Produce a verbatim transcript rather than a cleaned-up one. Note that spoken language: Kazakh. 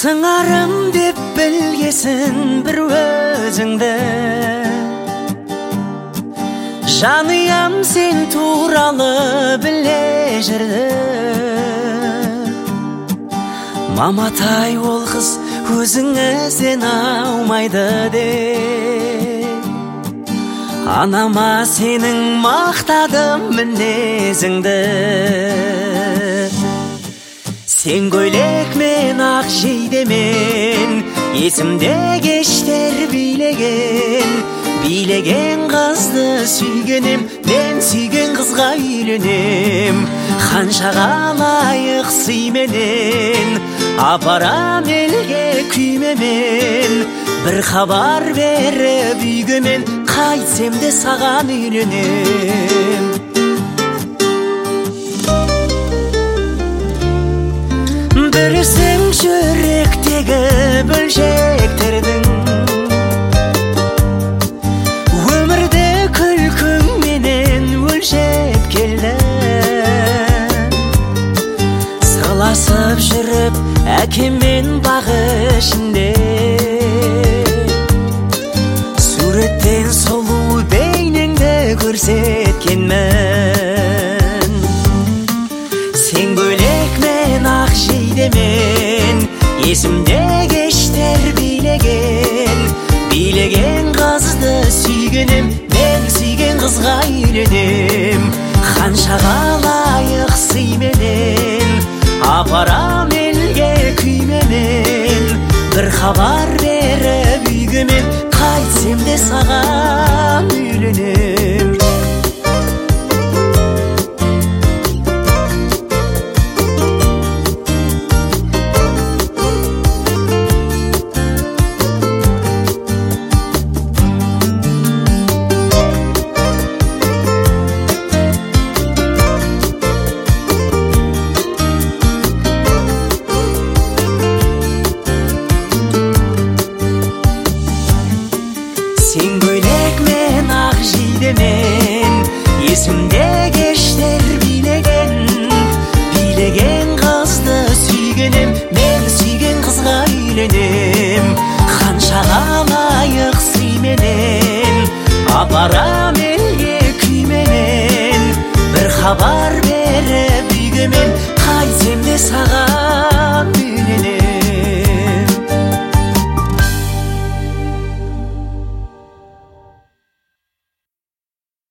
сыңарым деп білгесін бір өзіңді. Жаныям сен туралы біле жүрді. Маматай ол қыз өзіңізден аумайды де. Анама сенің мақтадым мінезіңді. Сен көйлек мен ақ жейдемен, есімде кештер билеген. Билеген қызды сүйгенем, мен сүйген қызға үйленем. Қанша қалайық сыйменен, апарам елге күймемен. Бір хабар беріп үйгемен, қайтсем де саған үйленем. Бірсің жүректегі бөлшектердің, өмірді күлкіңменен өлшеп келді. Сырласып жүріп әкеммен бағы ішінде, суреттен сұлу бейнеңді көрсеткенмін. Сен бөлек мен ақ жейдемен, есімде кештер билеген. Билеген қызды сүйгенем, мен сүйген қызға үйленем. Қанша қалайық сыйменен, апарам елге күймемен. Бір хабар беріп үйгемен, қайтсем де саған үйленем. Сен көйлек мен ақ жейдемен, есімде кештер билеген. Билеген қызды сүйгенем, мен сүйген қызға үйленем. Қанша қалайық сыйменен, апарам елге күймемен. Бір хабар беріп үйгемен, қайтсем де саған